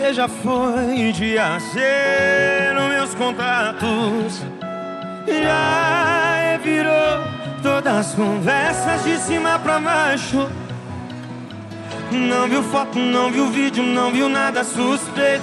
Você já foi de AC nos meus contatos, já virou todas as conversas de cima pra baixo. Não viu foto, não viu vídeo, não viu nada suspeito.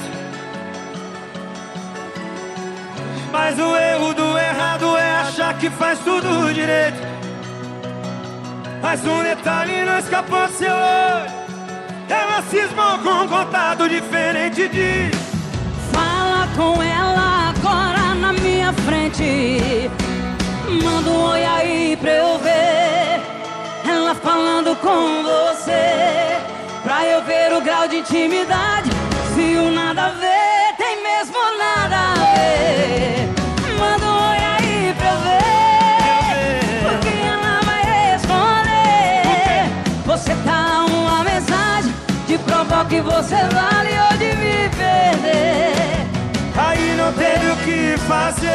Mas o erro do errado é achar que faz tudo direito. Mas um detalhe não escapou do seu olho. Ela cismou com um contato diferente de... Fala com ela agora na minha frente. Manda um oi aí pra eu ver ela falando com você, pra eu ver o grau de intimidade. Se o nada a ver tem mesmo nada a ver. Manda um oi aí pra eu ver, porque ela vai responder. Você tá uma mensagem de provar que você vale ou de me perder. Aí não teve o que fazer.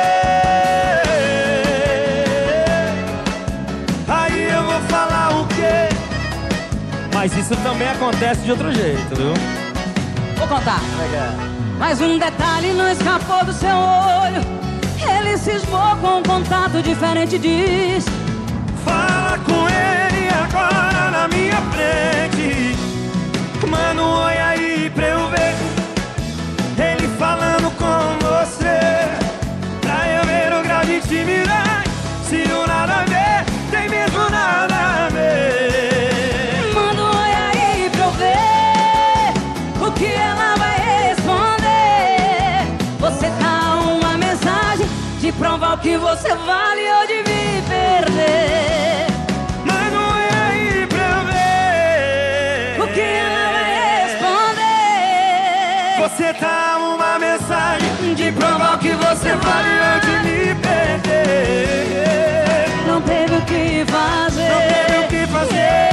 Aí eu vou falar o quê? Mas isso também acontece de outro jeito, viu? Vou contar. Mas um detalhe não escapou do seu olho. Ele cismou com um contato diferente e diz: fala com ele agora na minha frente. Manda um oi aí pra eu ver ele falando com você, pra eu ver o grau de intimidade. Se o nada a ver tem mesmo nada a ver. Manda um oi aí pra eu ver o que ela vai responder. Você tá uma mensagem de provar o que você vale ou de me perder. Manda um oi aí pra eu ver o que ela vai responder. Você tá uma mensagem de provar o que você vale ou de me perder. Não teve o que fazer. Não teve o que fazer.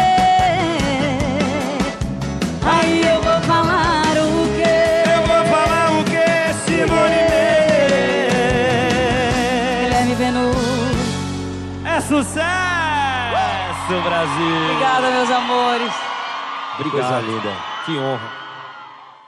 Aí eu vou falar o quê? Eu vou falar o quê, Simone Mendes? Guilherme Venuto. É sucesso, Brasil. Obrigada, meus amores. Obrigado. Coisa linda. Que honra.